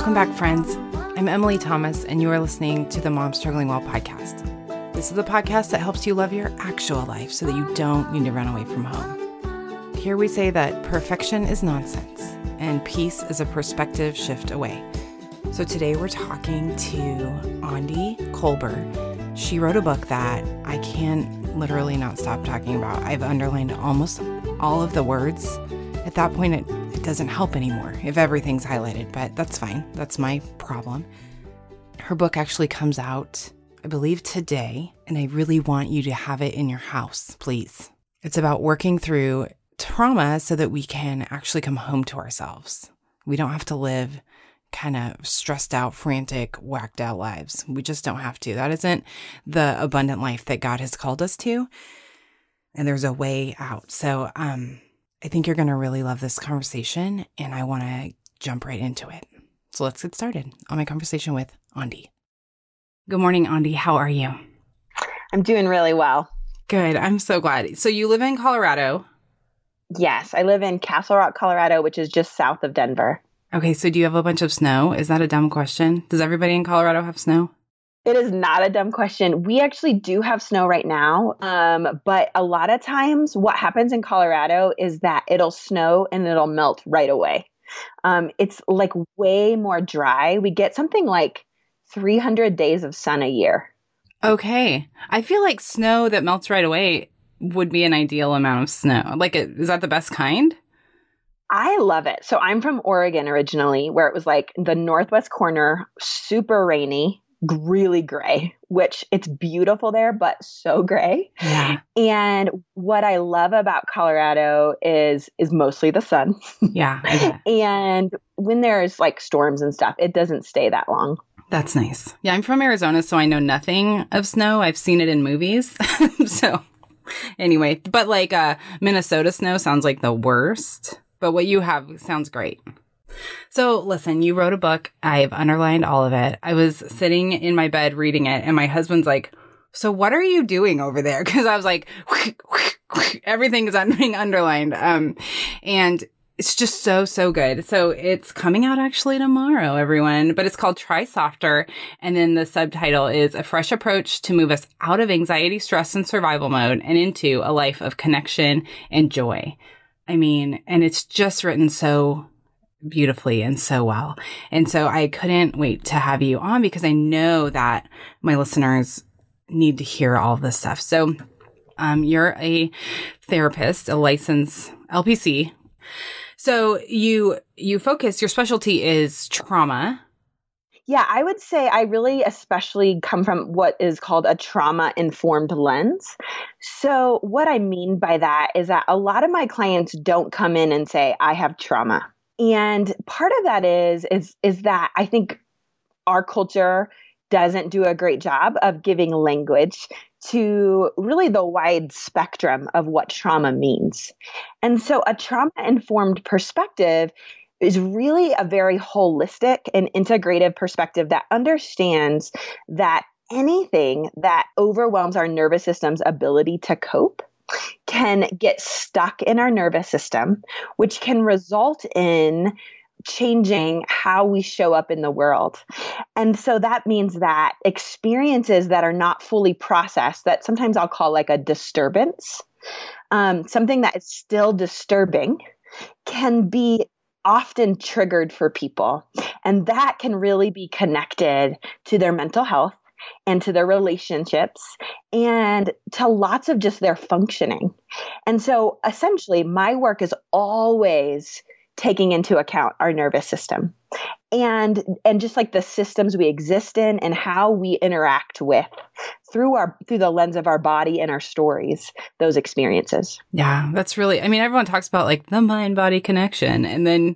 Welcome back, friends. I'm Emily Thomas, and you are listening to the Mom Struggling Well podcast. This is the podcast that helps you love your actual life so that you don't need to run away from home. Here we say that perfection is nonsense, and peace is a perspective shift away. So today we're talking to Aundi Kolber. She wrote a book that I can literally not stop talking about. I've underlined almost all of the words. At that point, it doesn't help anymore if everything's highlighted, but that's fine. That's my problem. Her book actually comes out, I believe, today, and I really want you to have it in your house, please. It's about working through trauma so that we can actually come home to ourselves. We don't have to live kind of stressed out, frantic, whacked out lives. We just don't have to. That isn't the abundant life that God has called us to. And there's a way out. So, I think you're going to really love this conversation, and I want to jump right into it. So let's get started on my conversation with Aundi. Good morning, Aundi. How are you? I'm doing really well. Good. I'm so glad. So you live in Colorado? Yes, I live in Castle Rock, Colorado, which is just south of Denver. Okay, so do you have a bunch of snow? Is that a dumb question? Does everybody in Colorado have snow? It is not a dumb question. We actually do have snow right now, but a lot of times what happens in Colorado is that it'll snow and it'll melt right away. It's like way more dry. We get something like 300 days of sun a year. Okay. I feel like snow that melts right away would be an ideal amount of snow. Like, is that the best kind? I love it. So I'm from Oregon originally, where it was like the northwest corner, super rainy, really gray, which it's beautiful there, but so gray. Yeah. And what I love about Colorado is mostly the sun. Yeah. And when there's like storms and stuff, it doesn't stay that long. That's nice. Yeah, I'm from Arizona, so I know nothing of snow. I've seen it in movies. So anyway, but like Minnesota snow sounds like the worst, but what you have sounds great. So listen, you wrote a book. I've underlined all of it. I was sitting in my bed reading it, and my husband's like, so what are you doing over there? Because I was like, everything is being underlined. And it's just so good. So it's coming out actually tomorrow, everyone, but it's called Try Softer. And then the subtitle is A Fresh Approach to Move Us Out of Anxiety, Stress, and Survival Mode and into a Life of Connection and Joy. I mean, and it's just written so beautifully and so well. And so I couldn't wait to have you on because I know that my listeners need to hear all of this stuff. So you're a therapist, a licensed LPC. So you focus, your specialty is trauma. Yeah, I would say I really especially come from what is called a trauma-informed lens. So what I mean by that is that a lot of my clients don't come in and say, I have trauma. And part of that is that I think our culture doesn't do a great job of giving language to really the wide spectrum of what trauma means. And so a trauma-informed perspective is really a very holistic and integrative perspective that understands that anything that overwhelms our nervous system's ability to cope can get stuck in our nervous system, which can result in changing how we show up in the world. And so that means that experiences that are not fully processed, that sometimes I'll call like a disturbance, something that is still disturbing, can be often triggered for people. And that can really be connected to their mental health and to their relationships and to lots of just their functioning. And so essentially my work is always taking into account our nervous system and just like the systems we exist in and how we interact with through the lens of our body and our stories, those experiences. Yeah, that's really, I mean, everyone talks about like the mind-body connection, and then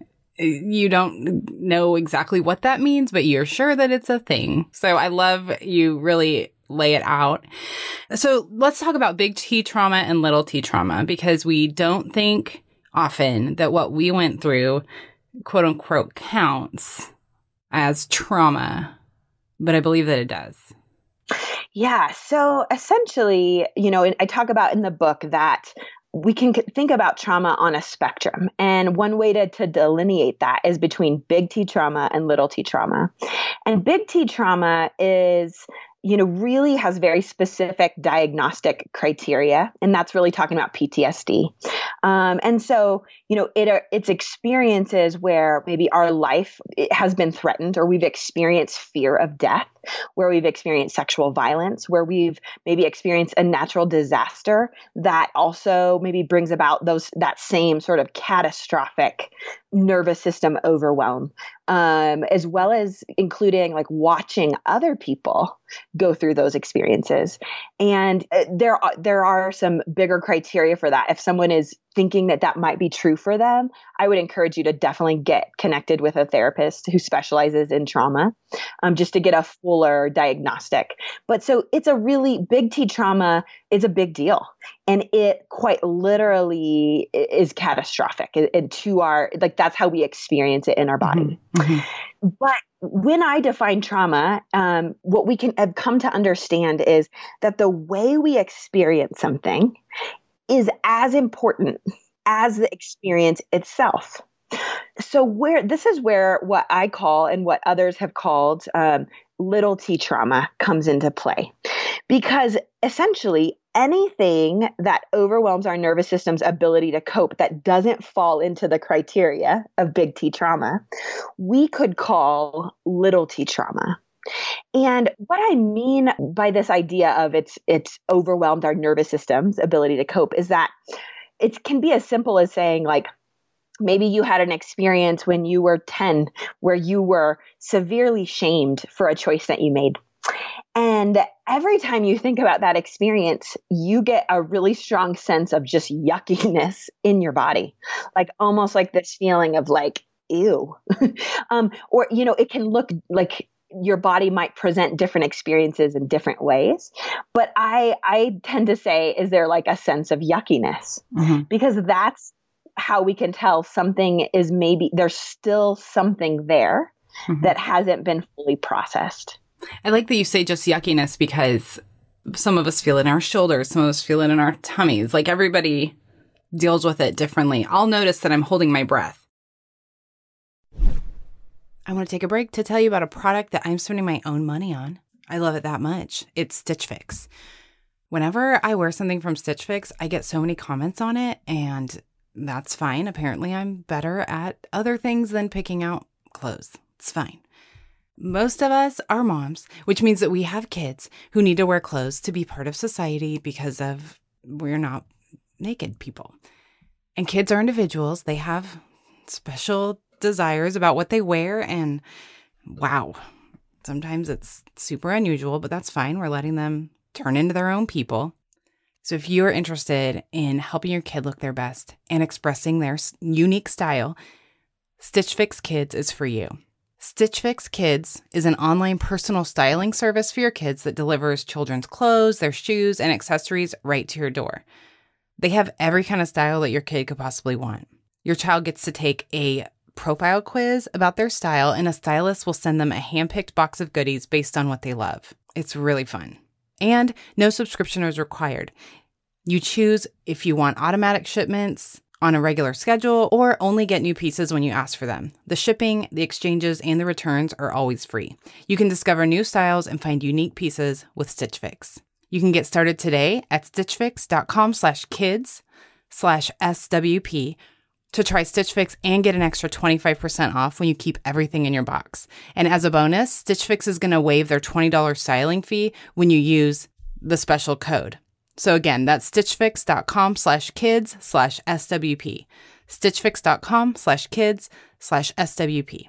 you don't know exactly what that means, but you're sure that it's a thing. So I love you really lay it out. So let's talk about big T trauma and little t trauma, because we don't think often that what we went through, quote unquote, counts as trauma, but I believe that it does. Yeah. So essentially, I talk about in the book that we can think about trauma on a spectrum. And one way to delineate that is between big T trauma and little T trauma. And big T trauma is, really has very specific diagnostic criteria. And that's really talking about PTSD. And so, it's experiences where maybe our life has been threatened, or we've experienced fear of death, where we've experienced sexual violence, where we've maybe experienced a natural disaster that also maybe brings about that same sort of catastrophic nervous system overwhelm, as well as including like watching other people go through those experiences. And there are some bigger criteria for that. If someone is thinking that might be true for them, I would encourage you to definitely get connected with a therapist who specializes in trauma, just to get a fuller diagnostic. But so it's a really big T trauma is a big deal. And it quite literally is catastrophic. And that's how we experience it in our body. Mm-hmm. But when I define trauma, what we have come to understand is that the way we experience something is as important as the experience itself. So this is where what I call and what others have called little T trauma comes into play. Because essentially anything that overwhelms our nervous system's ability to cope that doesn't fall into the criteria of big T trauma, we could call little T trauma. And what I mean by this idea of it's overwhelmed our nervous system's ability to cope is that it can be as simple as saying, like, maybe you had an experience when you were 10 where you were severely shamed for a choice that you made. And every time you think about that experience, you get a really strong sense of just yuckiness in your body, like almost like this feeling of like, ew. Or, it can look like your body might present different experiences in different ways. But I tend to say, is there like a sense of yuckiness? Mm-hmm. Because that's how we can tell something is maybe there's still something there mm-hmm. that hasn't been fully processed. I like that you say just yuckiness, because some of us feel it in our shoulders, some of us feel it in our tummies. Like everybody deals with it differently. I'll notice that I'm holding my breath. I want to take a break to tell you about a product that I'm spending my own money on. I love it that much. It's Stitch Fix. Whenever I wear something from Stitch Fix, I get so many comments on it, and that's fine. Apparently, I'm better at other things than picking out clothes. It's fine. Most of us are moms, which means that we have kids who need to wear clothes to be part of society because we're not naked people. And kids are individuals. They have special desires about what they wear, and wow, sometimes it's super unusual, but that's fine. We're letting them turn into their own people. So if you're interested in helping your kid look their best and expressing their unique style, Stitch Fix Kids is for you. Stitch Fix Kids is an online personal styling service for your kids that delivers children's clothes, their shoes, and accessories right to your door. They have every kind of style that your kid could possibly want. Your child gets to take a profile quiz about their style, and a stylist will send them a handpicked box of goodies based on what they love. It's really fun. And no subscription is required. You choose if you want automatic shipments on a regular schedule or only get new pieces when you ask for them. The shipping, the exchanges, and the returns are always free. You can discover new styles and find unique pieces with Stitch Fix. You can get started today at stitchfix.com/kids/SWP to try Stitch Fix and get an extra 25% off when you keep everything in your box. And as a bonus, Stitch Fix is going to waive their $20 styling fee when you use the special code. So again, that's stitchfix.com/kids/SWP. stitchfix.com/kids/SWP.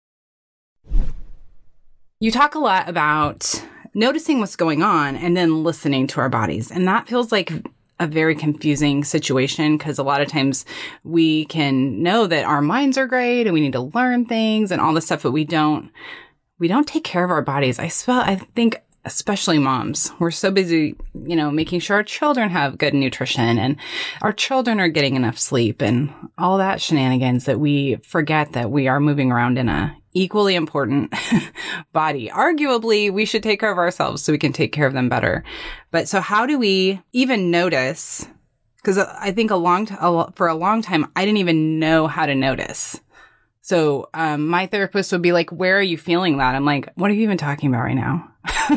You talk a lot about noticing what's going on and then listening to our bodies. And that feels like a very confusing situation, because a lot of times we can know that our minds are great and we need to learn things and all this stuff, but we don't take care of our bodies. I think especially moms, we're so busy, making sure our children have good nutrition and our children are getting enough sleep and all that shenanigans, that we forget that we are moving around in a equally important body. Arguably, we should take care of ourselves so we can take care of them better. But so how do we even notice Because I think for a long time, I didn't even know how to notice. So my therapist would be like, where are you feeling that? I'm like, what are you even talking about right now?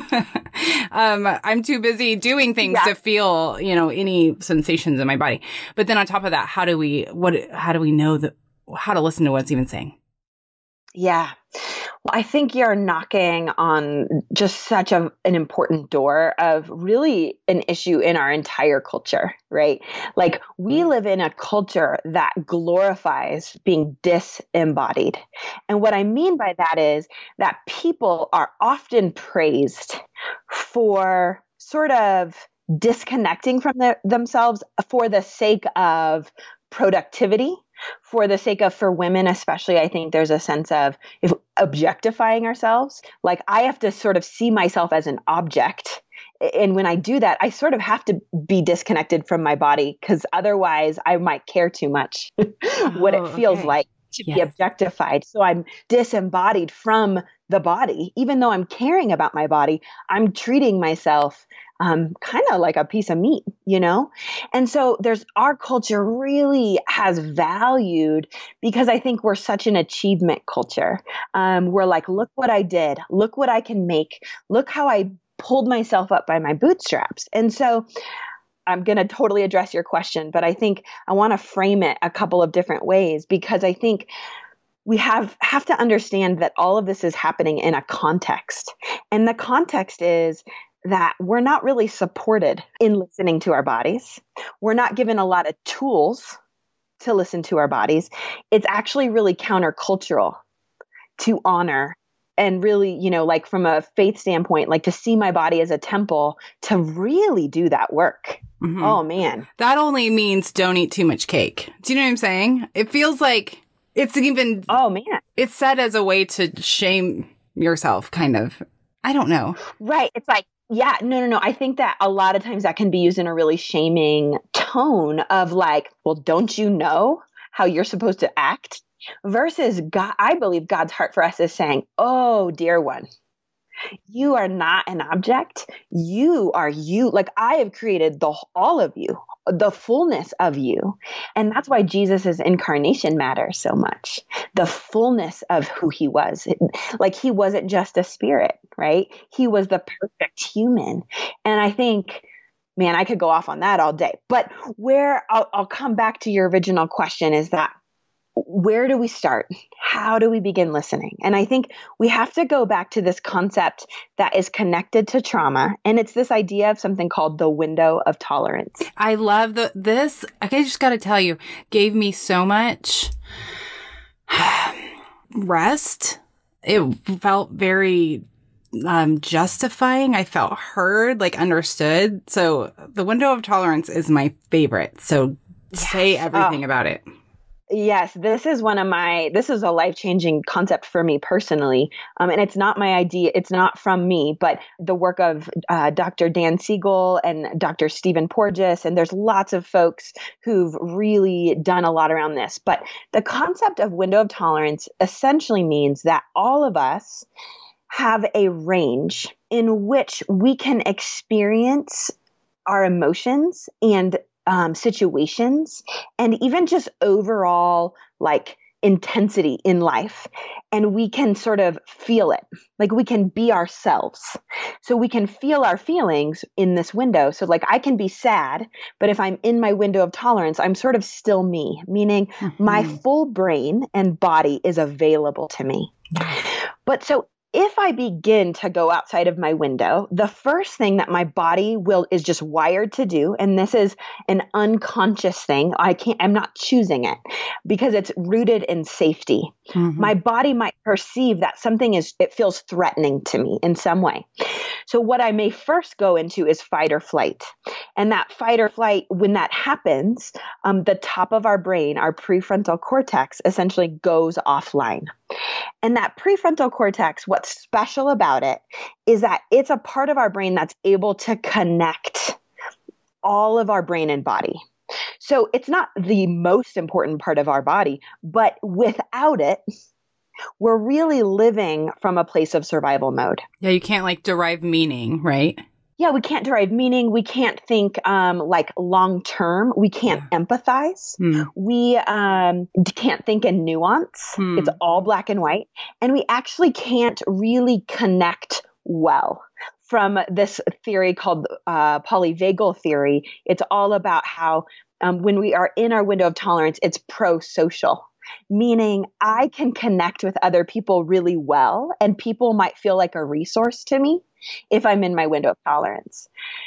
I'm too busy doing things to feel, any sensations in my body. But then on top of that, how do we know how to listen to what it's even saying? Yeah. Well, I think you're knocking on just such an important door of really an issue in our entire culture, right? Like we live in a culture that glorifies being disembodied. And what I mean by that is that people are often praised for sort of disconnecting from themselves for the sake of productivity. For the sake of, for women especially, I think there's a sense of objectifying ourselves. Like I have to sort of see myself as an object. And when I do that, I sort of have to be disconnected from my body because otherwise I might care too much what it feels like to be objectified. So I'm disembodied from the body. Even though I'm caring about my body, I'm treating myself kind of like a piece of meat, And so our culture really has valued, because I think we're such an achievement culture. We're like, look what I did. Look what I can make. Look how I pulled myself up by my bootstraps. And so I'm going to totally address your question, but I think I want to frame it a couple of different ways, because I think we have to understand that all of this is happening in a context. And the context is that we're not really supported in listening to our bodies. We're not given a lot of tools to listen to our bodies. It's actually really countercultural to honor and really, like from a faith standpoint, like to see my body as a temple, to really do that work. Mm-hmm. Oh, man. That only means don't eat too much cake. Do you know what I'm saying? It feels like it's even... Oh, man. It's said as a way to shame yourself, kind of. I don't know. Right. It's like, yeah, no. I think that a lot of times that can be used in a really shaming tone of like, well, don't you know how you're supposed to act? Versus God, I believe God's heart for us is saying, oh, dear one, you are not an object. You are you. Like I have created all of you, the fullness of you. And that's why Jesus' incarnation matters so much. The fullness of who he was. Like he wasn't just a spirit, right? He was the perfect human. And I think, man, I could go off on that all day. But where I'll come back to your original question is that, where do we start? How do we begin listening? And I think we have to go back to this concept that is connected to trauma. And it's this idea of something called the window of tolerance. I love this. I just got to tell you, gave me so much rest. It felt very justifying. I felt heard, like understood. So the window of tolerance is my favorite. So say everything about it. Yes, this is a life-changing concept for me personally. And it's not my idea. It's not from me, but the work of Dr. Dan Siegel and Dr. Stephen Porges. And there's lots of folks who've really done a lot around this. But the concept of window of tolerance essentially means that all of us have a range in which we can experience our emotions and situations, and even just overall like intensity in life. And we can sort of feel it, like we can be ourselves. So we can feel our feelings in this window. So like I can be sad, but if I'm in my window of tolerance, I'm sort of still me, meaning my full brain and body is available to me. But so if I begin to go outside of my window, the first thing that my body is just wired to do, and this is an unconscious thing, I'm not choosing it because it's rooted in safety. Mm-hmm. My body might perceive that it feels threatening to me in some way. So what I may first go into is fight or flight. And that fight or flight, when that happens, the top of our brain, our prefrontal cortex, essentially goes offline. And that prefrontal cortex, what's special about it is that it's a part of our brain that's able to connect all of our brain and body. So it's not the most important part of our body, but without it, we're really living from a place of survival mode. Yeah, you can't like derive meaning, right? we can't derive meaning. We can't think like long term. We can't empathize. We can't think in nuance. It's all black and white. And we actually can't really connect well. From this theory called polyvagal theory, it's all about how when we are in our window of tolerance, it's pro-social. Meaning I can connect with other people really well, and people might feel like a resource to me if I'm in my window of tolerance.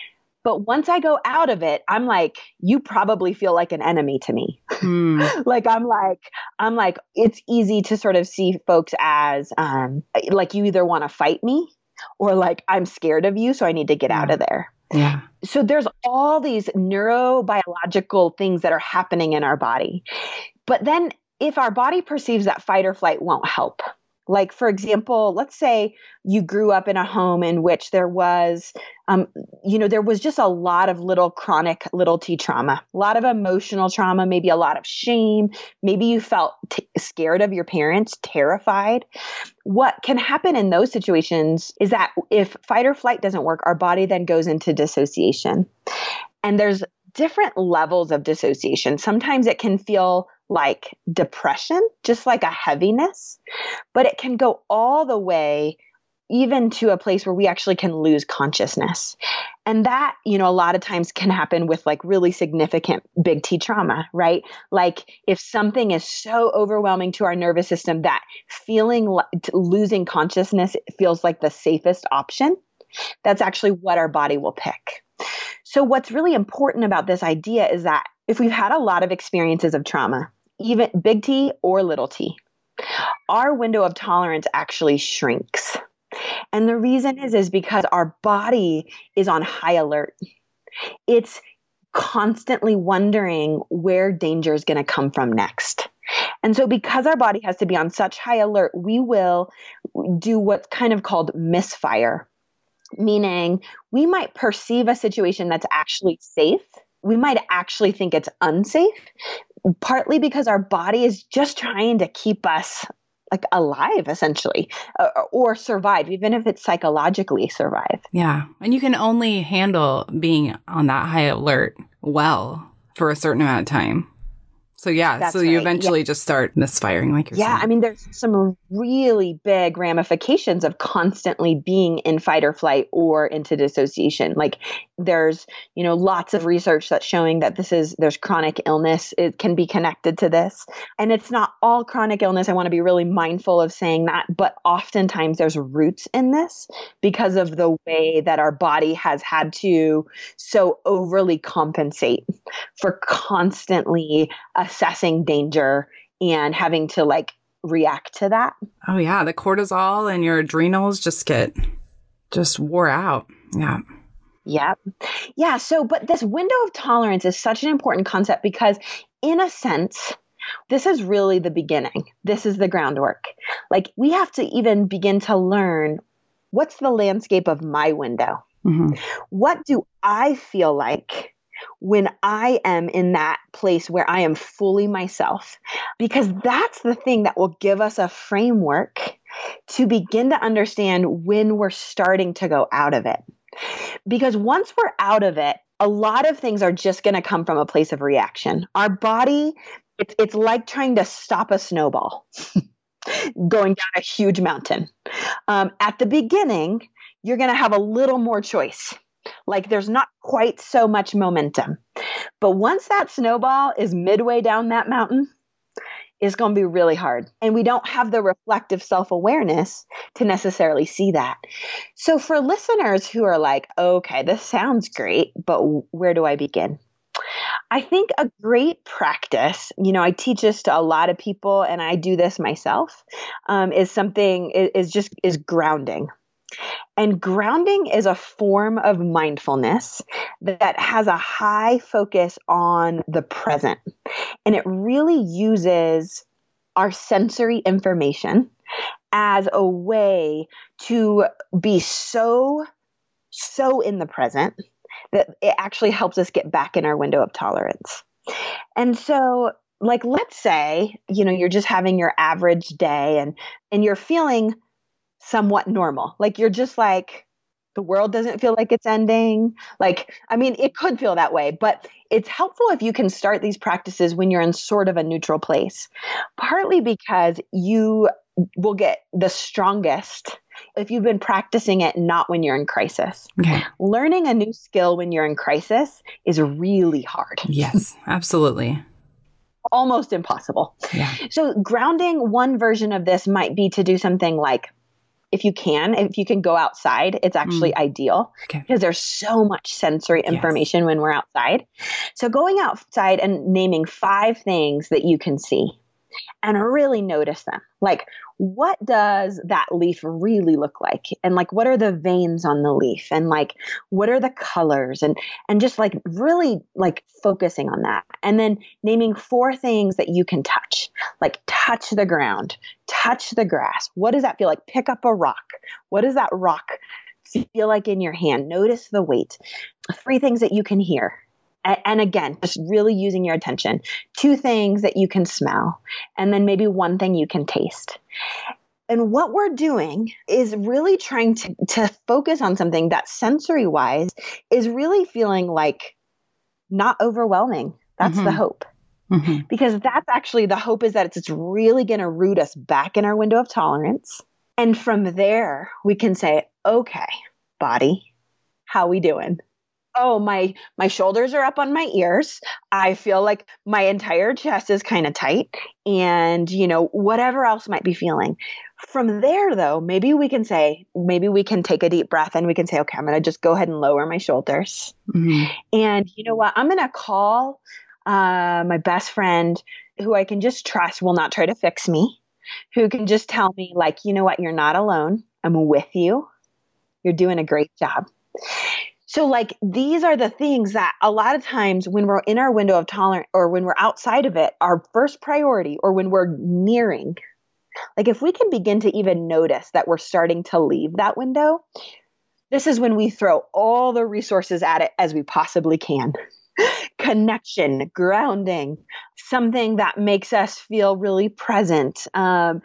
But once I go out of it, I'm like, you probably feel like an enemy to me. Like, I'm like, it's easy to sort of see folks as like you either want to fight me or like I'm scared of you, so I need to get out of there. Yeah. So there's all these neurobiological things that are happening in our body. But then if our body perceives that fight or flight won't help, like, for example, let's say you grew up in a home in which there was, there was just a lot of chronic little t trauma, a lot of emotional trauma, maybe a lot of shame. Maybe you felt scared of your parents, terrified. What can happen in those situations is that if fight or flight doesn't work, our body then goes into dissociation. And there's different levels of dissociation. Sometimes it can feel like depression, just like a heaviness, but it can go all the way even to a place where we actually can lose consciousness. And that, a lot of times can happen with like really significant big T trauma, right? Like if something is so overwhelming to our nervous system that feeling losing consciousness feels like the safest option, that's actually what our body will pick. So what's really important about this idea is that if we've had a lot of experiences of trauma, even big T or little t, our window of tolerance actually shrinks. And the reason is because our body is on high alert. It's constantly wondering where danger is going to come from next. And so because our body has to be on such high alert, we will do what's kind of called misfire, meaning we might perceive a situation that's actually safe. We might actually think it's unsafe, partly because our body is just trying to keep us like alive, essentially, or survive, even if it's psychologically survive. Yeah. And you can only handle being on that high alert well for a certain amount of time. So yeah, so you eventually just start misfiring, like you're saying. Yeah, I mean, there's some really big ramifications of constantly being in fight or flight or into dissociation. Like there's, lots of research that's showing that there's chronic illness. It can be connected to this. And it's not all chronic illness. I want to be really mindful of saying that. But oftentimes there's roots in this because of the way that our body has had to so overly compensate for constantly assessing danger and having to like react to that. Oh yeah. The cortisol and your adrenals just wore out. Yeah. Yep. Yeah. So, but this window of tolerance is such an important concept because in a sense, this is really the beginning. This is the groundwork. Like we have to even begin to learn what's the landscape of my window? Mm-hmm. What do I feel like when I am in that place where I am fully myself? Because that's the thing that will give us a framework to begin to understand when we're starting to go out of it. Because once we're out of it, a lot of things are just going to come from a place of reaction. Our body, it's like trying to stop a snowball going down a huge mountain. At the beginning, you're going to have a little more choice. Like there's not quite so much momentum. But once that snowball is midway down that mountain, it's going to be really hard. And we don't have the reflective self-awareness to necessarily see that. So for listeners who are like, okay, this sounds great, but where do I begin? I think a great practice, I teach this to a lot of people and I do this myself, is grounding. And grounding is a form of mindfulness that has a high focus on the present. And it really uses our sensory information as a way to be so in the present that it actually helps us get back in our window of tolerance. And so, like, let's say, you're just having your average day and you're feeling somewhat normal. Like you're just like, the world doesn't feel like it's ending. Like, I mean, it could feel that way, but it's helpful if you can start these practices when you're in sort of a neutral place, partly because you will get the strongest if you've been practicing it not when you're in crisis. Okay. Learning a new skill when you're in crisis is really hard. Yes, absolutely. Almost impossible. Yeah. So grounding, one version of this might be to do something like, if you can go outside, it's actually ideal because there's so much sensory information when we're outside. So going outside and naming 5 things that you can see and really notice them. Like, what does that leaf really look like? And like, what are the veins on the leaf? And like, what are the colors? And just like really like focusing on that. And then naming 4 things that you can touch, like touch the ground, touch the grass. What does that feel like? Pick up a rock. What does that rock feel like in your hand? Notice the weight. 3 things that you can hear. And again, just really using your attention. 2 things that you can smell, and then maybe 1 thing you can taste. And what we're doing is really trying to focus on something that sensory wise is really feeling like not overwhelming. That's the hope. Because that's actually the hope, is that it's really going to root us back in our window of tolerance. And from there, we can say, okay, body, how we doing? Oh, my shoulders are up on my ears. I feel like my entire chest is kind of tight, and, whatever else might be feeling. From there, though, maybe we can take a deep breath and we can say, okay, I'm going to just go ahead and lower my shoulders. And you know what? I'm going to call my best friend, who I can just trust will not try to fix me, who can just tell me, like, you know what? You're not alone. I'm with you. You're doing a great job. So like, these are the things that a lot of times when we're in our window of tolerance, or when we're outside of it, our first priority, or when we're nearing, like if we can begin to even notice that we're starting to leave that window, this is when we throw all the resources at it as we possibly can. Connection, grounding, something that makes us feel really present, a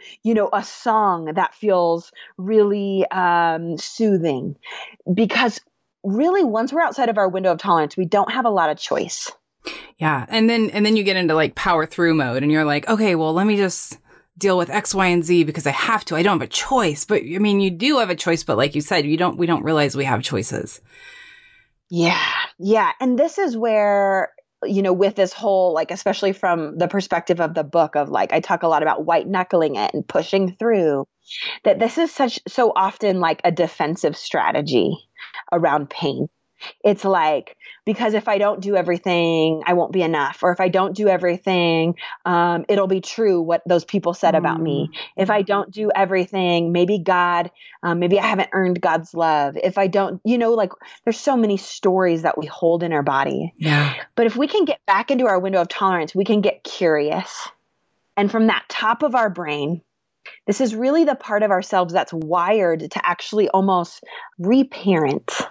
song that feels really soothing. Because really, once we're outside of our window of tolerance, we don't have a lot of choice. Yeah. And then you get into like power through mode, and you're like, okay, well, let me just deal with X, Y, and Z because I have to. I don't have a choice. But I mean, you do have a choice. But like you said, we don't realize we have choices. Yeah. Yeah. And this is where, with this whole, like, especially from the perspective of the book of like, I talk a lot about white knuckling it and pushing through, that this is so often like a defensive strategy around pain. It's like, because if I don't do everything, I won't be enough. Or if I don't do everything, it'll be true what those people said about me. If I don't do everything, maybe I haven't earned God's love. If I don't, like, there's so many stories that we hold in our body. Yeah. But if we can get back into our window of tolerance, we can get curious. And from that top of our brain, this is really the part of ourselves that's wired to actually almost reparent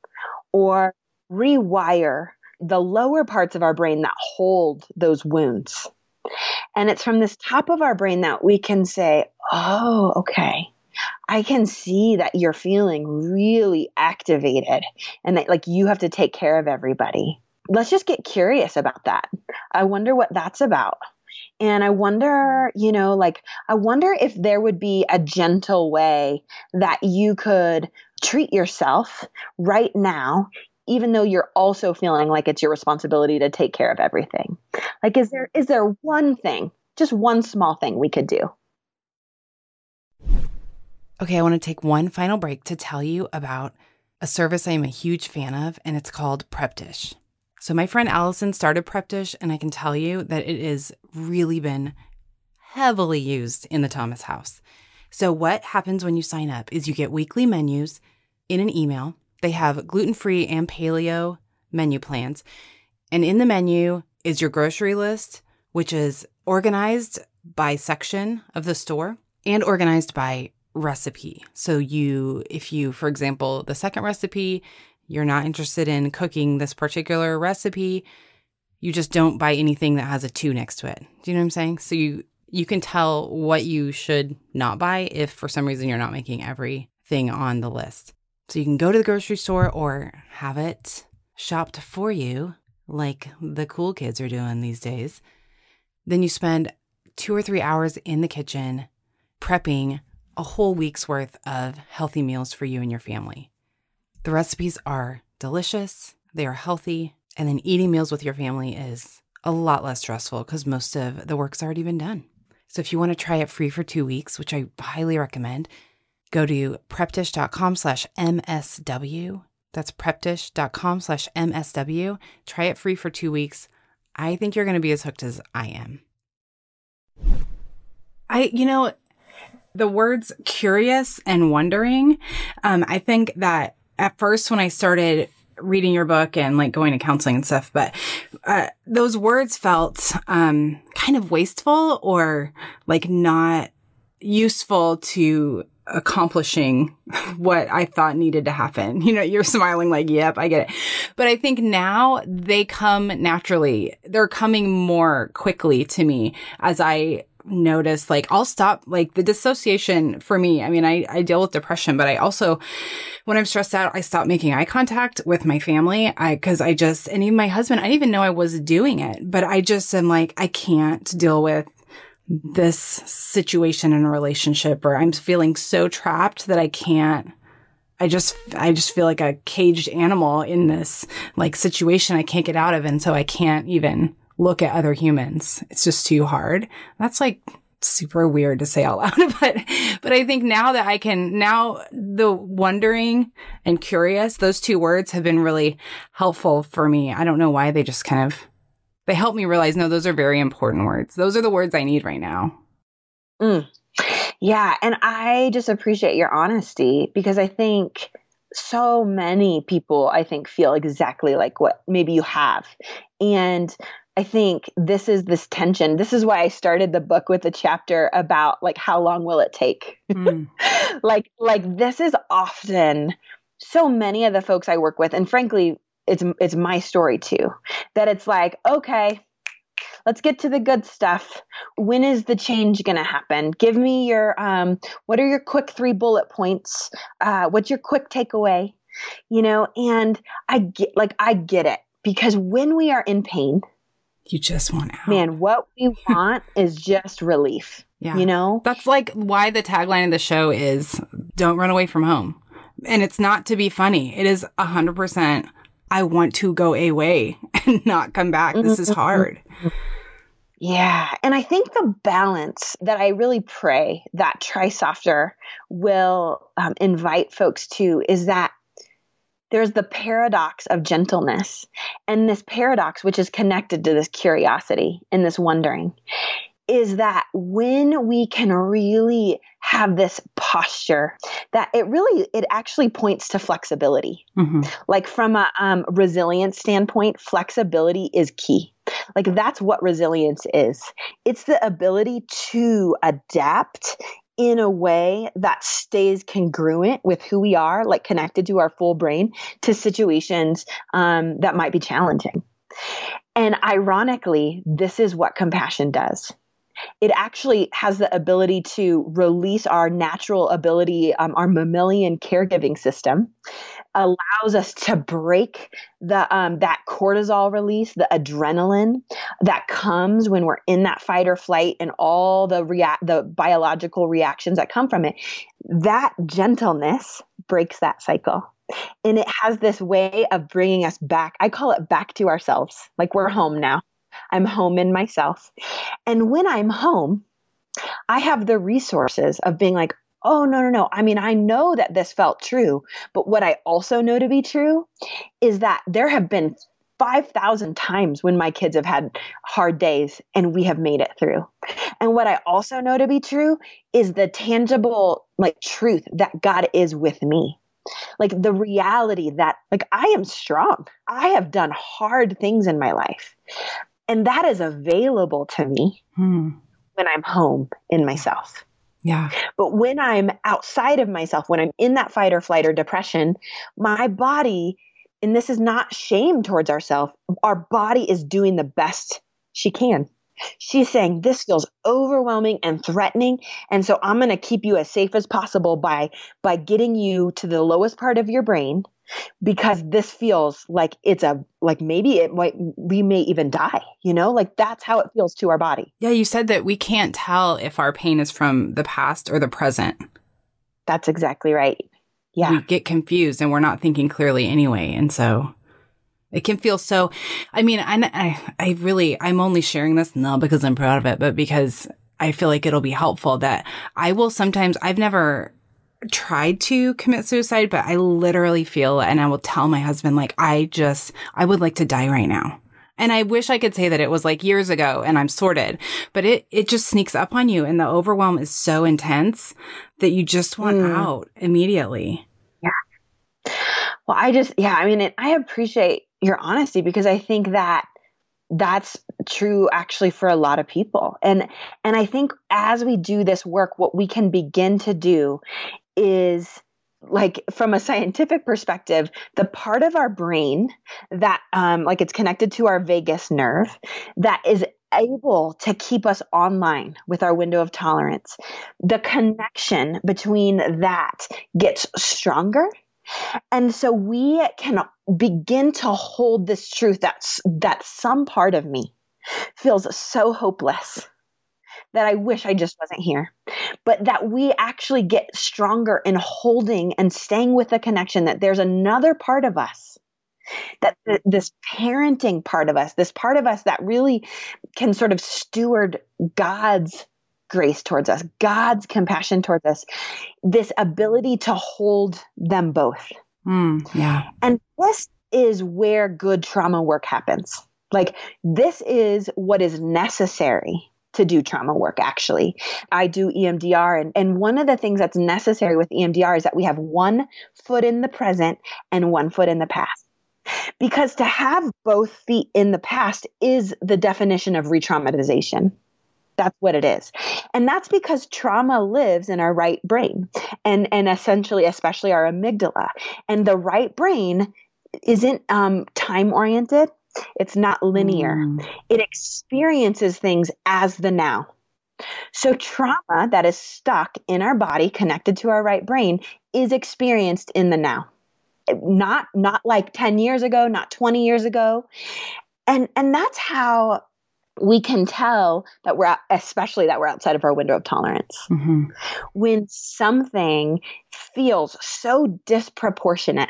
or rewire the lower parts of our brain that hold those wounds. And it's from this top of our brain that we can say, oh, okay, I can see that you're feeling really activated and that like you have to take care of everybody. Let's just get curious about that. I wonder what that's about. And I wonder, I wonder if there would be a gentle way that you could treat yourself right now, even though you're also feeling like it's your responsibility to take care of everything. Like, is there one thing, just one small thing we could do? Okay, I want to take one final break to tell you about a service I am a huge fan of, and it's called Prep Dish. So my friend Allison started Prep Dish, and I can tell you that it has really been heavily used in the Thomas house. So what happens when you sign up is you get weekly menus in an email. They have gluten-free and paleo menu plans. And in the menu is your grocery list, which is organized by section of the store and organized by recipe. So if you, for example, the second recipe, you're not interested in cooking this particular recipe, you just don't buy anything that has a 2 next to it. Do you know what I'm saying? So you can tell what you should not buy if for some reason you're not making everything on the list. So you can go to the grocery store or have it shopped for you, like the cool kids are doing these days. Then you spend 2 or 3 hours in the kitchen prepping a whole week's worth of healthy meals for you and your family. The recipes are delicious, they are healthy, and then eating meals with your family is a lot less stressful because most of the work's already been done. So if you want to try it free for 2 weeks, which I highly recommend, go to prepdish.com/MSW. That's prepdish.com/MSW. Try it free for 2 weeks. I think you're going to be as hooked as I am. The words curious and wondering, I think that at first when I started reading your book and like going to counseling and stuff, but those words felt kind of wasteful or like not useful to accomplishing what I thought needed to happen. You're smiling like, yep, I get it. But I think now they come naturally. They're coming more quickly to me as I notice, like, I'll stop, like, the dissociation for me. I mean, I deal with depression, but I also, when I'm stressed out, I stop making eye contact with my family. And even my husband, I didn't even know I was doing it, but I just am like, I can't deal with this situation in a relationship, or I'm feeling so trapped that I can't. I just feel like a caged animal in this like situation I can't get out of. And so I can't even look at other humans. It's just too hard. That's like super weird to say out loud, but I think now the wondering and curious, those 2 words have been really helpful for me. I don't know why, they just they help me realize, no, those are very important words. Those are the words I need right now. Yeah. And I just appreciate your honesty, because I think so many people, feel exactly like what maybe you have. And I think this is this tension. This is why I started the book with a chapter about like, how long will it take? like this is often so many of the folks I work with. And frankly, it's my story too, that it's like, okay, let's get to the good stuff. When is the change going to happen? Give me your, what are your quick 3 bullet points? What's your quick takeaway? And I get it, because when we are in pain, you just want out. Man, what we want is just relief. Yeah. That's like why the tagline of the show is "Don't run away from home." And it's not to be funny. It is 100%. I want to go away and not come back. This is hard. Yeah. And I think the balance that I really pray that Try Softer will invite folks to is that there's the paradox of gentleness, and this paradox, which is connected to this curiosity and this wondering, is that when we can really have this posture, that it actually points to flexibility. Like from a resilience standpoint, flexibility is key. Like that's what resilience is. It's the ability to adapt in a way that stays congruent with who we are, like connected to our full brain, to situations that might be challenging. And ironically, this is what compassion does. It actually has the ability to release our natural ability, our mammalian caregiving system, allows us to break that cortisol release, the adrenaline that comes when we're in that fight or flight, and all the biological reactions that come from it. That gentleness breaks that cycle. And it has this way of bringing us back. I call it back to ourselves. Like we're home now. I'm home in myself. And when I'm home, I have the resources of being like, oh, no. I mean, I know that this felt true, but what I also know to be true is that there have been 5,000 times when my kids have had hard days and we have made it through. And what I also know to be true is the tangible, like, truth that God is with me. Like the reality that, like, I am strong. I have done hard things in my life. And that is available to me when I'm home in myself. Yeah. But when I'm outside of myself, when I'm in that fight or flight or depression, my body, and this is not shame towards ourselves, our body is doing the best she can. She's saying this feels overwhelming and threatening. And so I'm going to keep you as safe as possible by getting you to the lowest part of your brain, because this feels like we may even die, like that's how it feels to our body. Yeah. You said that we can't tell if our pain is from the past or the present. That's exactly right. Yeah. We get confused and we're not thinking clearly anyway. And so it can feel so, I'm only sharing this not because I'm proud of it, but because I feel like it'll be helpful that I will sometimes, I've never tried to commit suicide, but I literally feel, and I will tell my husband, like, I would like to die right now. And I wish I could say that it was like years ago and I'm sorted, but it just sneaks up on you. And the overwhelm is so intense that you just want out immediately. Yeah. Well, I appreciate your honesty, because I think that that's true actually for a lot of people. And I think as we do this work, what we can begin to do is, like, from a scientific perspective, the part of our brain that, it's connected to our vagus nerve that is able to keep us online with our window of tolerance, the connection between that gets stronger. And so we can begin to hold this truth that some part of me feels so hopeless that I wish I just wasn't here, but that we actually get stronger in holding and staying with the connection, that there's another part of us, that this parenting part of us, this part of us that really can sort of steward God's grace towards us, God's compassion towards us, this ability to hold them both. Yeah. And this is where good trauma work happens. Like, this is what is necessary to do trauma work, actually. I do EMDR, and one of the things that's necessary with EMDR is that we have one foot in the present and one foot in the past. Because to have both feet in the past is the definition of re-traumatization. That's what it is. And that's because trauma lives in our right brain and essentially, especially our amygdala. And the right brain isn't time-oriented. It's not linear. It experiences things as the now. So trauma that is stuck in our body, connected to our right brain, is experienced in the now. Not like 10 years ago, not 20 years ago. And that's how we can tell that especially that we're outside of our window of tolerance. Mm-hmm. When something feels so disproportionate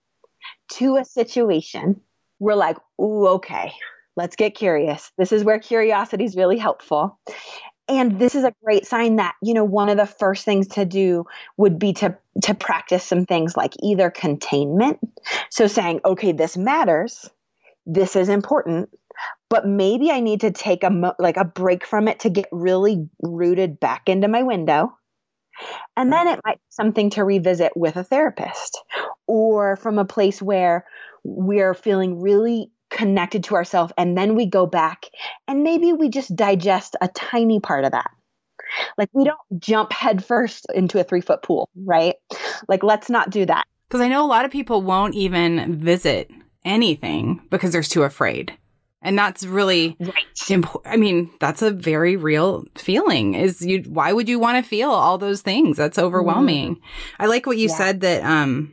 to a situation, we're like, ooh, okay, let's get curious. This is where curiosity is really helpful. And this is a great sign that, one of the first things to do would be to practice some things like either containment. So saying, okay, this matters. This is important. But maybe I need to take a break from it to get really rooted back into my window. And then it might be something to revisit with a therapist, or from a place where we're feeling really connected to ourselves. And then we go back and maybe we just digest a tiny part of that. Like, we don't jump headfirst into a 3-foot pool, right? Like, let's not do that. Because I know a lot of people won't even visit anything because they're too afraid. And that's really important. I mean, that's a very real feeling. Why would you want to feel all those things? That's overwhelming. I like what you said that,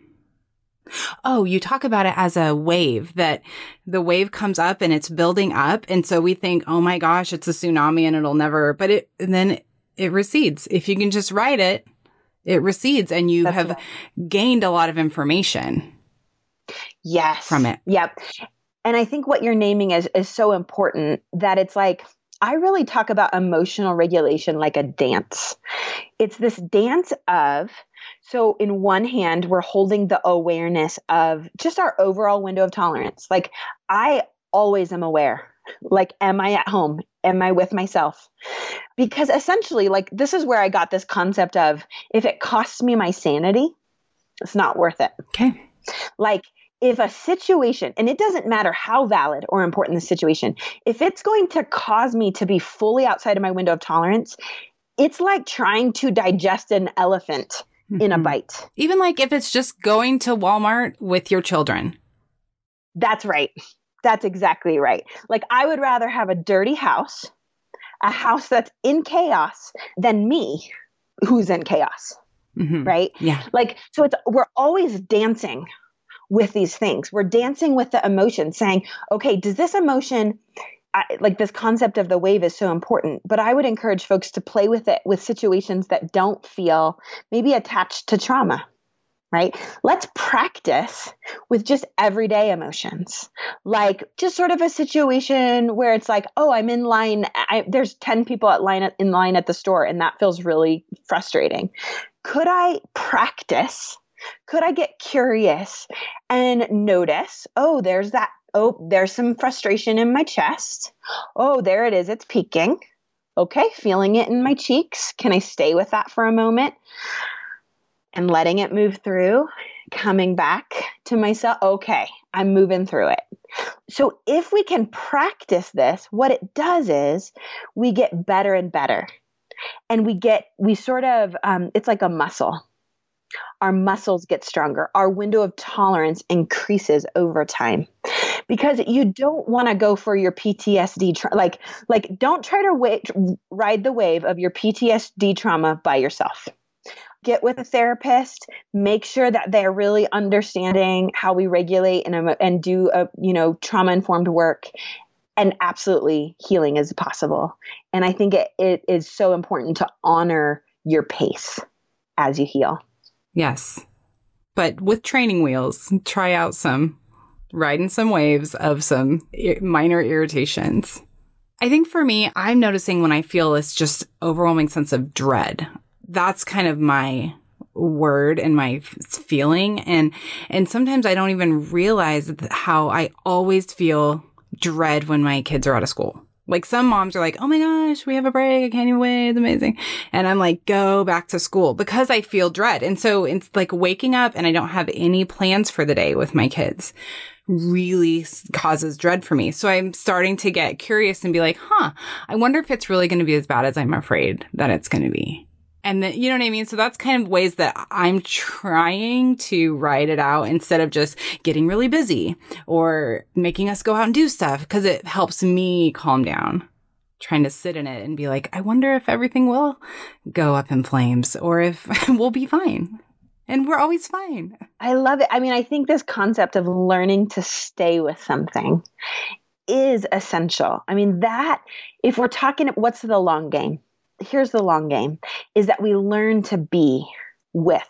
you talk about it as a wave, that the wave comes up and it's building up. And so we think, oh my gosh, it's a tsunami and it'll never, and then it recedes. If you can just ride it, it recedes and you have gained a lot of information. Yes. From it. Yep. And I think what you're naming is so important, that it's like, I really talk about emotional regulation like a dance. It's this dance of, so in one hand, we're holding the awareness of just our overall window of tolerance. Like, I always am aware. Like, am I at home? Am I with myself? Because essentially, like, this is where I got this concept of, if it costs me my sanity, it's not worth it. Okay. Like, if a situation, and it doesn't matter how valid or important the situation, if it's going to cause me to be fully outside of my window of tolerance, it's like trying to digest an elephant in a bite. Even like if it's just going to Walmart with your children. That's right. That's exactly right. Like, I would rather have a dirty house a house that's in chaos than me who's in chaos. Mm-hmm. Right? Yeah. Like, so we're always dancing with these things. We're dancing with the emotion, saying, okay, does this emotion, like this concept of the wave is so important, but I would encourage folks to play with it with situations that don't feel maybe attached to trauma, right? Let's practice with just everyday emotions, like just sort of a situation where it's like, oh, I'm in line. There's 10 people in line at the store, and that feels really frustrating. Could I practice? Could I get curious and notice, oh, there's that. Oh, there's some frustration in my chest. Oh, there it is. It's peaking. Okay. Feeling it in my cheeks. Can I stay with that for a moment? And letting it move through, coming back to myself. Okay. I'm moving through it. So if we can practice this, what it does is we get better and better. And we sort of, it's like a muscle. Our muscles get stronger. Our window of tolerance increases over time, because you don't want to go for your PTSD. Like don't try to ride the wave of your PTSD trauma by yourself. Get with a therapist. Make sure that they're really understanding how we regulate and do trauma-informed work. And absolutely, healing is possible. And I think it is so important to honor your pace as you heal. Yes. But with training wheels, try out riding some waves of some minor irritations. I think for me, I'm noticing when I feel this just overwhelming sense of dread. That's kind of my word and my feeling. And sometimes I don't even realize how I always feel dread when my kids are out of school. Like some moms are like, oh my gosh, we have a break. I can't even wait. It's amazing. And I'm like, go back to school, because I feel dread. And so it's like waking up and I don't have any plans for the day with my kids really causes dread for me. So I'm starting to get curious and be like, I wonder if it's really going to be as bad as I'm afraid that it's going to be. And then, you know what I mean? So that's kind of ways that I'm trying to ride it out instead of just getting really busy or making us go out and do stuff, because it helps me calm down, trying to sit in it and be like, I wonder if everything will go up in flames or if we'll be fine. And we're always fine. I love it. I mean, I think this concept of learning to stay with something is essential. I mean, that if we're talking, what's the long game? Here's the long game, is that we learn to be with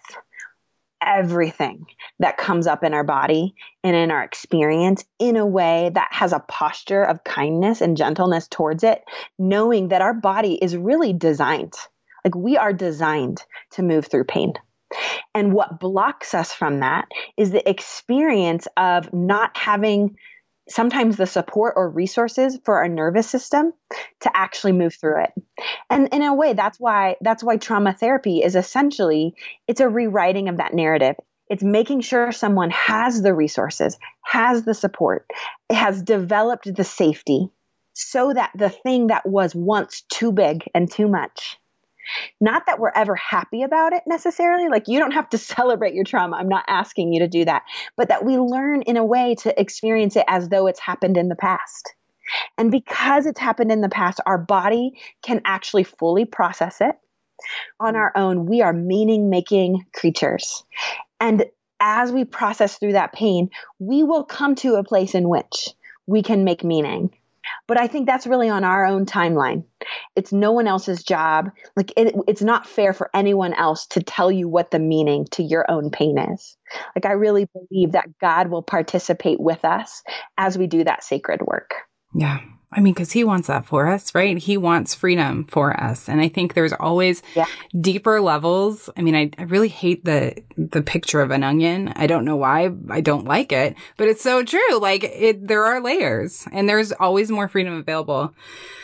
everything that comes up in our body and in our experience in a way that has a posture of kindness and gentleness towards it, knowing that our body is really designed, like we are designed to move through pain. And what blocks us from that is the experience of not having sometimes the support or resources for our nervous system to actually move through it. And in a way, that's why trauma therapy is essentially, it's a rewriting of that narrative. It's making sure someone has the resources, has the support, has developed the safety so that the thing that was once too big and too much, not that we're ever happy about it necessarily, like you don't have to celebrate your trauma. I'm not asking you to do that, but that we learn in a way to experience it as though it's happened in the past. And because it's happened in the past, our body can actually fully process it on our own. We are meaning-making creatures. And as we process through that pain, we will come to a place in which we can make meaning. But I think that's really on our own timeline. It's no one else's job. Like it's not fair for anyone else to tell you what the meaning to your own pain is. Like I really believe that God will participate with us as we do that sacred work. Yeah. I mean, because he wants that for us, right? He wants freedom for us. And I think there's always deeper levels. I mean, I really hate the picture of an onion. I don't know why I don't like it, but it's so true. Like there are layers and there's always more freedom available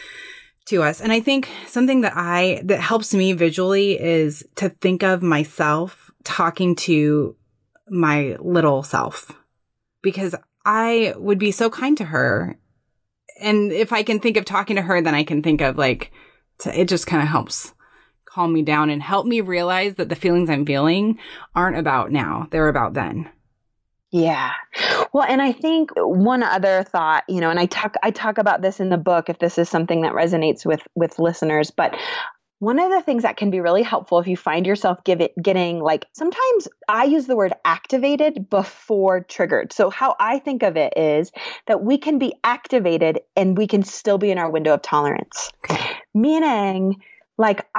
to us. And I think something that helps me visually is to think of myself talking to my little self, because I would be so kind to her. And if I can think of talking to her, then I can think of it just kind of helps calm me down and help me realize that the feelings I'm feeling aren't about now. They're about then. Yeah. Well, and I think one other thought, and I talk about this in the book if this is something that resonates with listeners, but one of the things that can be really helpful if you find yourself getting like, sometimes I use the word activated before triggered. So how I think of it is that we can be activated and we can still be in our window of tolerance. Meaning like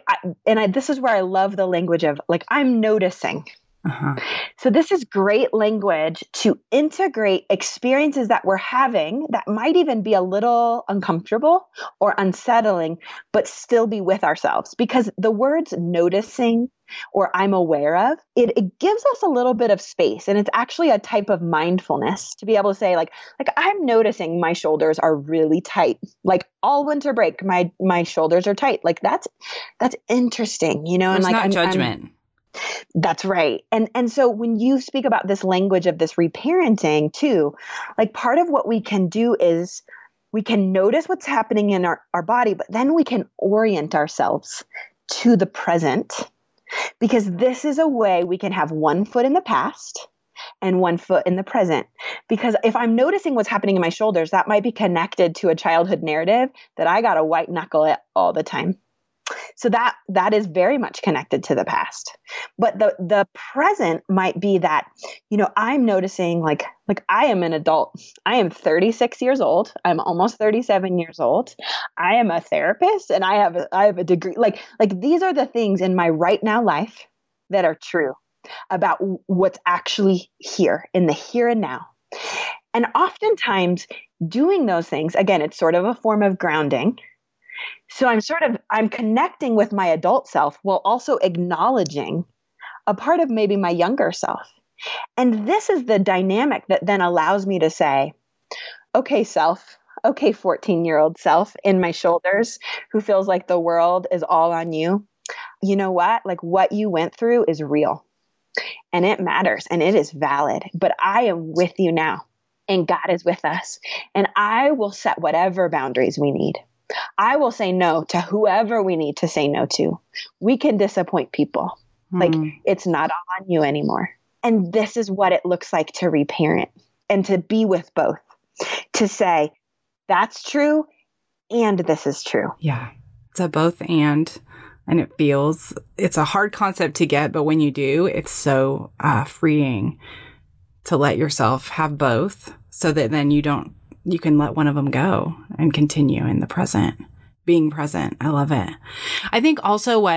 this is where I love the language of like, I'm noticing. Uh-huh. So this is great language to integrate experiences that we're having that might even be a little uncomfortable or unsettling, but still be with ourselves. Because the words noticing or I'm aware of, it gives us a little bit of space. And it's actually a type of mindfulness to be able to say like I'm noticing my shoulders are really tight. Like all winter break, my shoulders are tight. Like that's interesting, There's and like not judgment. That's right. And so when you speak about this language of this reparenting too, like part of what we can do is we can notice what's happening in our body, but then we can orient ourselves to the present, because this is a way we can have one foot in the past and one foot in the present. Because if I'm noticing what's happening in my shoulders, that might be connected to a childhood narrative that I got to white knuckle it all the time. So that is very much connected to the past. But the present might be that, I'm noticing like I am an adult. I am 36 years old. I'm almost 37 years old. I am a therapist and I have a degree. Like these are the things in my right now life that are true about what's actually here in the here and now. And oftentimes doing those things, again, it's sort of a form of grounding. So I'm connecting with my adult self while also acknowledging a part of maybe my younger self. And this is the dynamic that then allows me to say, okay, self, okay, 14-year-old self in my shoulders who feels like the world is all on you. You know what? Like what you went through is real and it matters and it is valid, but I am with you now and God is with us and I will set whatever boundaries we need. I will say no to whoever we need to say no to. We can disappoint people. Like it's not all on you anymore. And this is what it looks like to reparent and to be with both, to say that's true and this is true. Yeah. It's a both and it's a hard concept to get, but when you do, it's so freeing to let yourself have both so that then you can let one of them go and continue in the present, being present. I love it. I think also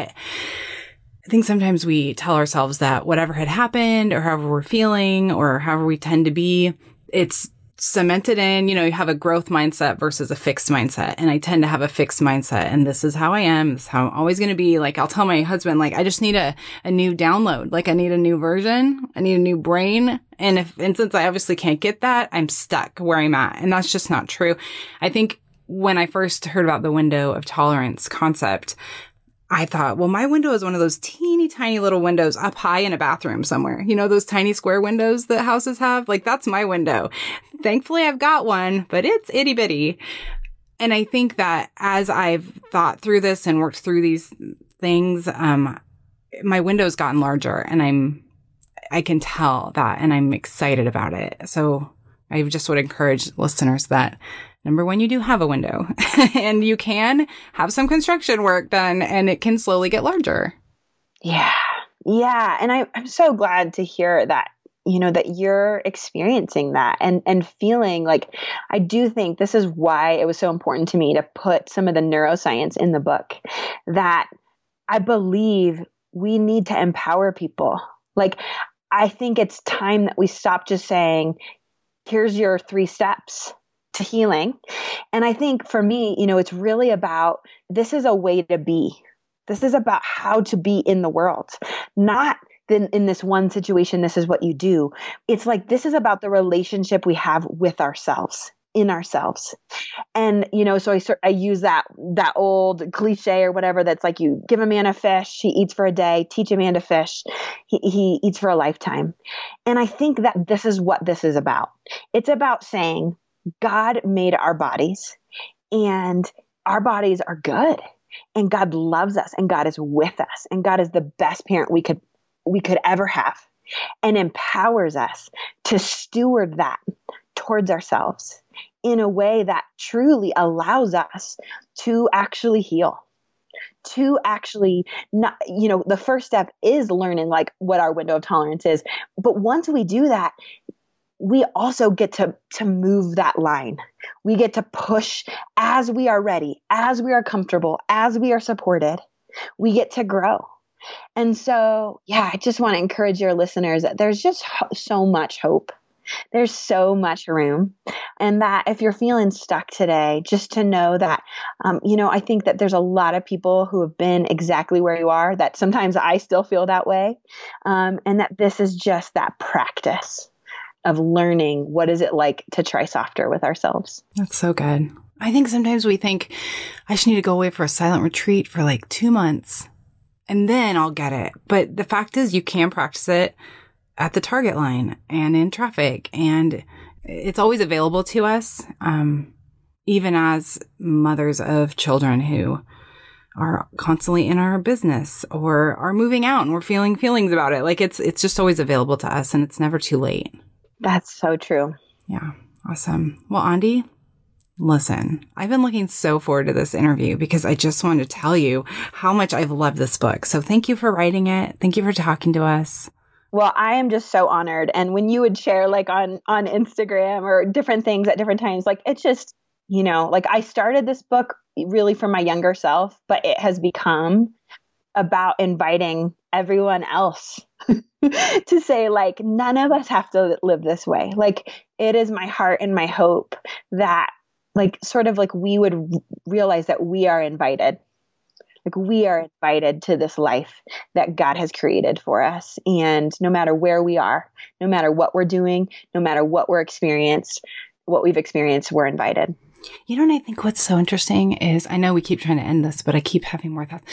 sometimes we tell ourselves that whatever had happened or however we're feeling or however we tend to be, it's cemented in, you have a growth mindset versus a fixed mindset. And I tend to have a fixed mindset and this is how I am. This is how I'm always going to be. Like I'll tell my husband, like, I just need a new download. Like I need a new version. I need a new brain. And since I obviously can't get that, I'm stuck where I'm at. And that's just not true. I think when I first heard about the window of tolerance concept, I thought, well, my window is one of those teeny tiny little windows up high in a bathroom somewhere. Those tiny square windows that houses have? Like that's my window. Thankfully, I've got one, but it's itty bitty. And I think that as I've thought through this and worked through these things, my window's gotten larger and I can tell that and I'm excited about it. So I just would encourage listeners that number one, you do have a window and you can have some construction work done and it can slowly get larger. Yeah. Yeah. And I'm so glad to hear that, that you're experiencing that and feeling like, I do think this is why it was so important to me to put some of the neuroscience in the book, that I believe we need to empower people. Like, I think it's time that we stop just saying, here's your 3 steps to healing. And I think for me, it's really about, this is a way to be. This is about how to be in the world, not in this one situation, this is what you do. It's like, this is about the relationship we have with ourselves, in ourselves. And, so I use that old cliche or whatever, that's like, you give a man a fish, he eats for a day, teach a man to fish, he eats for a lifetime. And I think that this is what this is about. It's about saying, God made our bodies and our bodies are good and God loves us and God is with us and God is the best parent we could ever have. and empowers us to steward that towards ourselves in a way that truly allows us to actually heal. To actually not, the first step is learning like what our window of tolerance is. But once we do that, we also get to move that line. We get to push as we are ready, as we are comfortable, as we are supported, we get to grow. And so, I just want to encourage your listeners that there's just so much hope. There's so much room. And that if you're feeling stuck today, just to know that, I think that there's a lot of people who have been exactly where you are, that sometimes I still feel that way. And that this is just that practice of learning what is it like to try softer with ourselves. That's so good. I think sometimes we think I just need to go away for a silent retreat for like 2 months and then I'll get it. But the fact is you can practice it at the Target line and in traffic, and it's always available to us, even as mothers of children who are constantly in our business or are moving out and we're feeling feelings about it. Like it's just always available to us and it's never too late. That's so true. Yeah. Awesome. Well, Andi, listen, I've been looking so forward to this interview because I just wanted to tell you how much I've loved this book. So thank you for writing it. Thank you for talking to us. Well, I am just so honored. And when you would share like on Instagram or different things at different times, like it's just, like I started this book really for my younger self, but it has become about inviting everyone else to say like, none of us have to live this way. Like it is my heart and my hope that like, sort of like we would realize that we are invited. Like we are invited to this life that God has created for us. And no matter where we are, no matter what we're doing, no matter what we've experienced, we're invited. And I think what's so interesting is, I know we keep trying to end this, but I keep having more thoughts.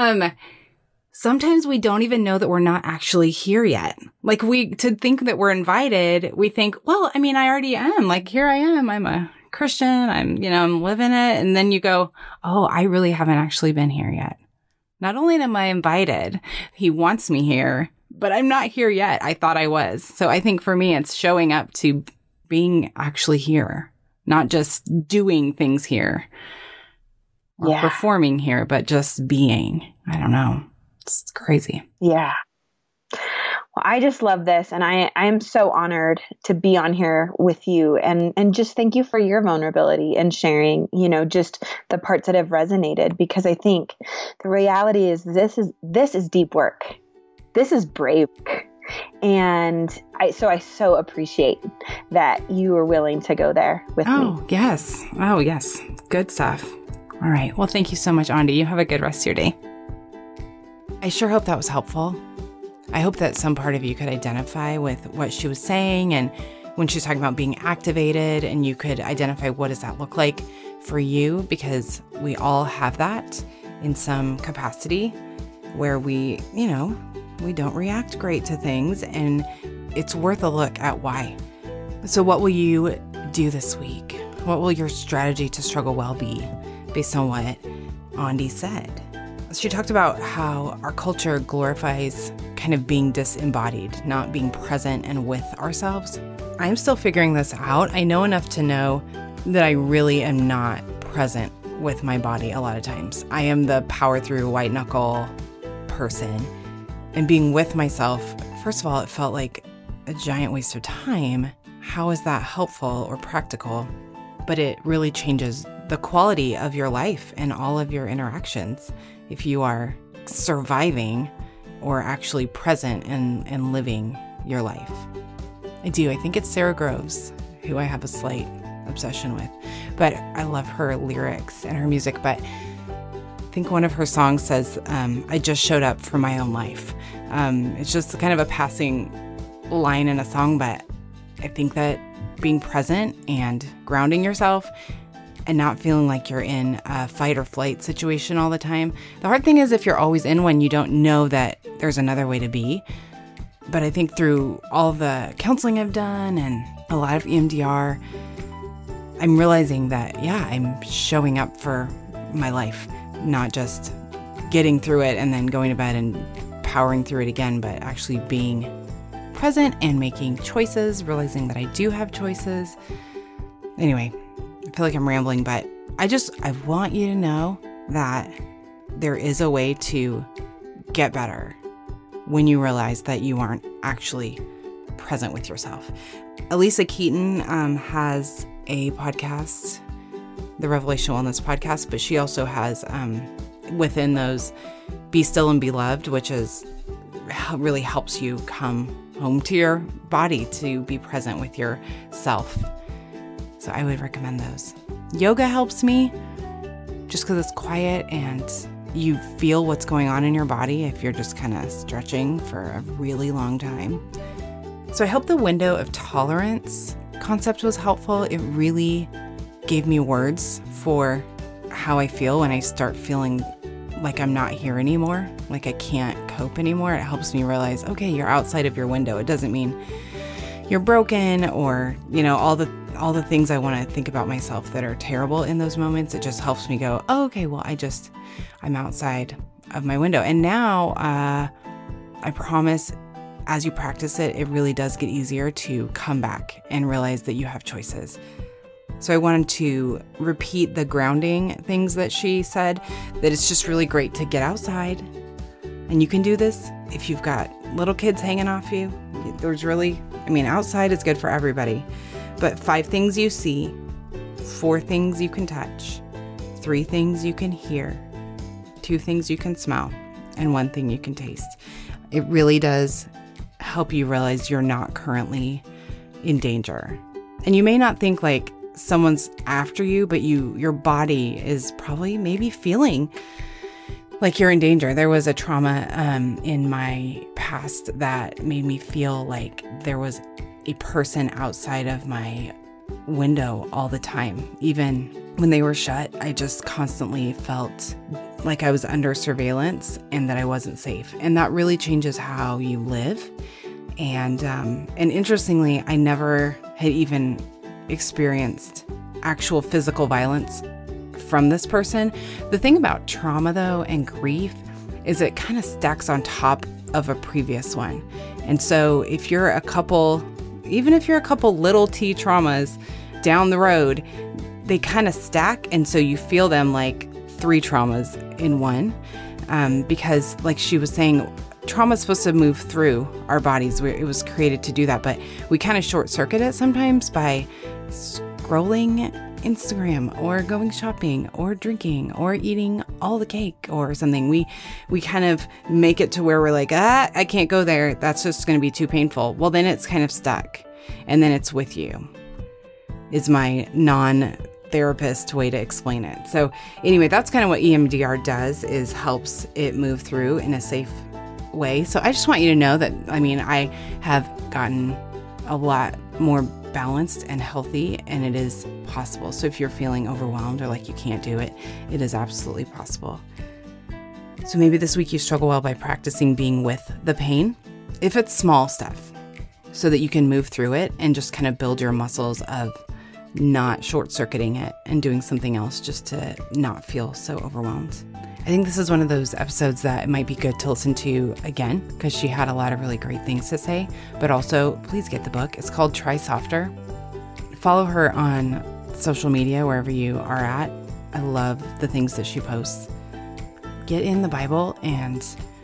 Sometimes we don't even know that we're not actually here yet. Like to think that we're invited, we think, well, I mean, I already am. Like here I am. I'm a Christian. I'm living it. And then you go, oh, I really haven't actually been here yet. Not only am I invited, he wants me here, but I'm not here yet. I thought I was. So I think for me, it's showing up to being actually here, not just doing things here or performing here, but just being. I don't know. It's crazy. Yeah. Well, I just love this. And I am so honored to be on here with you and just thank you for your vulnerability and sharing, just the parts that have resonated, because I think the reality is this is deep work. This is brave work. And I so appreciate that you were willing to go there with me. Oh, yes. Good stuff. All right. Well, thank you so much, Andi. You have a good rest of your day. I sure hope that was helpful. I hope that some part of you could identify with what she was saying, and when she was talking about being activated, and you could identify what does that look like for you, because we all have that in some capacity where we don't react great to things, and it's worth a look at why. So what will you do this week? What will your strategy to struggle well be based on what Andi said? She talked about how our culture glorifies kind of being disembodied, not being present and with ourselves. I'm still figuring this out. I know enough to know that I really am not present with my body a lot of times. I am the power through white knuckle person. And being with myself, first of all, it felt like a giant waste of time. How is that helpful or practical? But it really changes the quality of your life and all of your interactions if you are surviving or actually present and living your life. I do. I think it's Sarah Groves, who I have a slight obsession with, but I love her lyrics and her music. But I think one of her songs says, I just showed up for my own life. It's just kind of a passing line in a song, but I think that being present and grounding yourself and not feeling like you're in a fight or flight situation all the time. The hard thing is if you're always in one, you don't know that there's another way to be. But I think through all the counseling I've done and a lot of EMDR, I'm realizing that, I'm showing up for my life, not just getting through it and then going to bed and powering through it again, but actually being present and making choices, realizing that I do have choices. Anyway, I feel like I'm rambling, but I want you to know that there is a way to get better when you realize that you aren't actually present with yourself. Elisa Keaton has a podcast, the Revelation Wellness Podcast, but she also has within those Be Still and Be Loved, which is really helps you come home to your body to be present with yourself. So I would recommend those. Yoga helps me just because it's quiet and you feel what's going on in your body if you're just kind of stretching for a really long time. So I hope the window of tolerance concept was helpful. It really gave me words for how I feel when I start feeling like I'm not here anymore, like I can't cope anymore. It helps me realize, okay, you're outside of your window. It doesn't mean you're broken or, all the things I want to think about myself that are terrible in those moments. It just helps me go, oh, okay, well, I'm outside of my window. And now I promise as you practice it, it really does get easier to come back and realize that you have choices. So I wanted to repeat the grounding things that she said, that it's just really great to get outside. And you can do this if you've got little kids hanging off you. Outside is good for everybody. But 5 things you see, 4 things you can touch, 3 things you can hear, 2 things you can smell, and 1 thing you can taste. It really does help you realize you're not currently in danger. And you may not think like someone's after you, but your body is probably maybe feeling like you're in danger. There was a trauma in my past that made me feel like there was a person outside of my window all the time. Even when they were shut, I just constantly felt like I was under surveillance and that I wasn't safe. And that really changes how you live. And interestingly, I never had even experienced actual physical violence from this person. The thing about trauma, though, and grief is it kind of stacks on top of a previous one. And so if you're a couple little T traumas down the road, they kind of stack. And so you feel them like 3 traumas in one. Because like she was saying, trauma is supposed to move through our bodies. It was created to do that, but we kind of short circuit it sometimes by scrolling Instagram or going shopping or drinking or eating all the cake or something. We kind of make it to where we're like, I can't go there. That's just going to be too painful. Well, then it's kind of stuck and then it's with you is my non-therapist way to explain it. So anyway, that's kind of what EMDR does, is helps it move through in a safe way. So I just want you to know that, I have gotten a lot more balanced and healthy, and it is possible. So if you're feeling overwhelmed or like you can't do it, it is absolutely possible. So maybe this week you struggle well by practicing being with the pain, if it's small stuff, so that you can move through it and just kind of build your muscles of not short-circuiting it and doing something else just to not feel so overwhelmed. I think this is one of those episodes that it might be good to listen to again because she had a lot of really great things to say, but also please get the book. It's called Try Softer. Follow her on social media, wherever you are at. I love the things that she posts. Get in the Bible and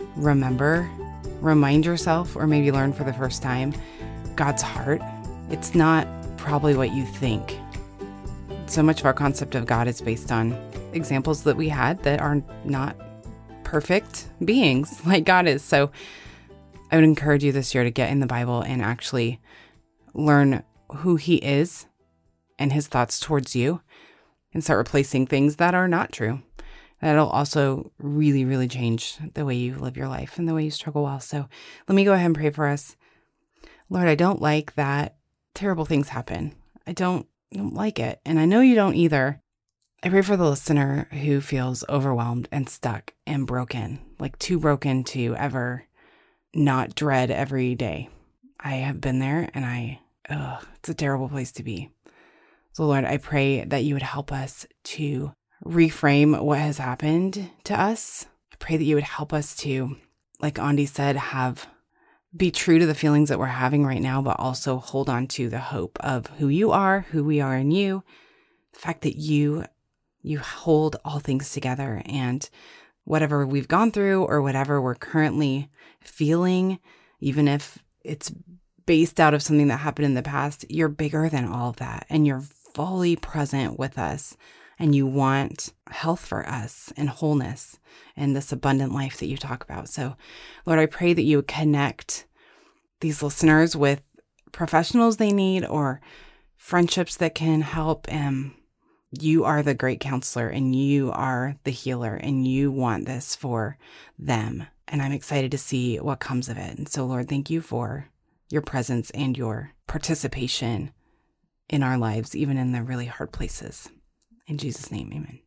remind yourself, or maybe learn for the first time, God's heart. It's not probably what you think. So much of our concept of God is based on examples that we had that are not perfect beings like God is. So I would encourage you this year to get in the Bible and actually learn who He is and His thoughts towards you, and start replacing things that are not true. That'll also really, really change the way you live your life and the way you struggle well. So let me go ahead and pray for us. Lord, I don't like that terrible things happen. I don't like it. And I know you don't either. I pray for the listener who feels overwhelmed and stuck and broken, like too broken to ever not dread every day. I have been there, and it's a terrible place to be. So Lord, I pray that you would help us to reframe what has happened to us. I pray that you would help us to, like Andi said, have be true to the feelings that we're having right now, but also hold on to the hope of who you are, who we are in you, the fact that you hold all things together, and whatever we've gone through or whatever we're currently feeling, even if it's based out of something that happened in the past, you're bigger than all of that, and you're fully present with us, and you want health for us and wholeness and this abundant life that you talk about. So, Lord, I pray that you would connect these listeners with professionals they need or friendships that can help. You are the great counselor, and you are the healer, and you want this for them. And I'm excited to see what comes of it. And so, Lord, thank you for your presence and your participation in our lives, even in the really hard places. In Jesus' name, amen.